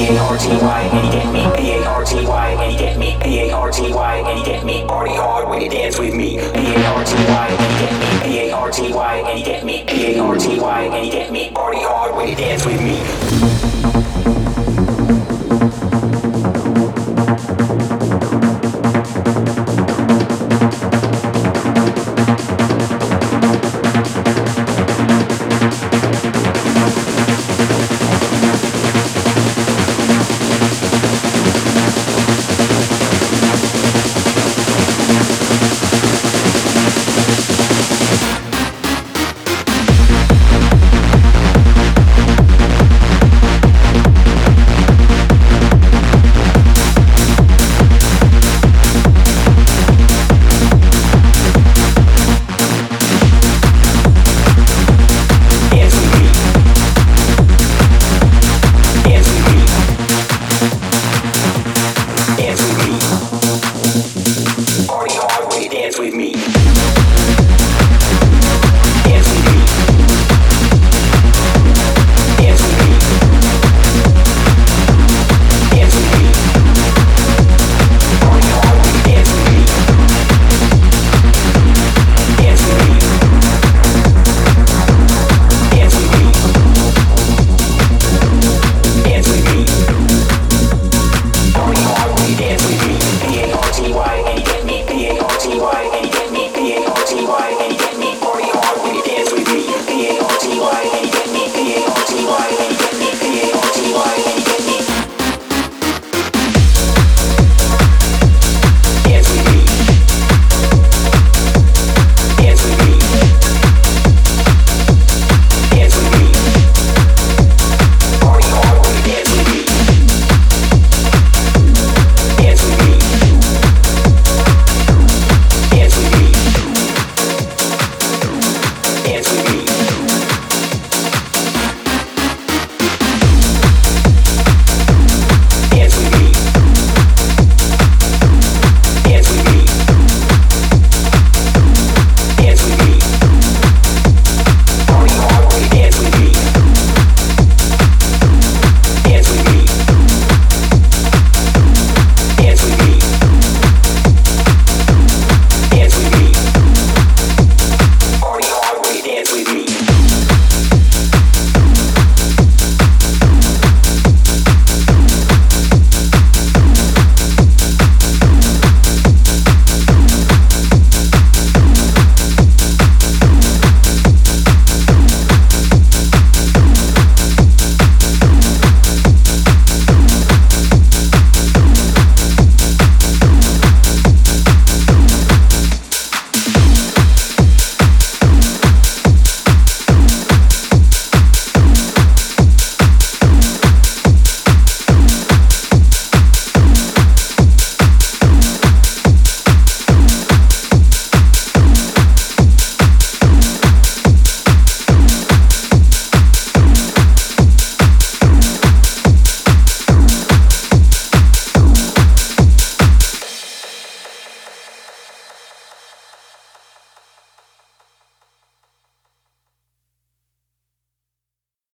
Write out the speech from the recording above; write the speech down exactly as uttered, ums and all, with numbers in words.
A R T Y, and you get me. A A R T Y, and you get me. A A R T Y, and you get me. Party hard when you dance with me. A A R T Y, and you get me. A A R T Y, and you get me. A A R T Y, and you get me. Party hard when you dance with me.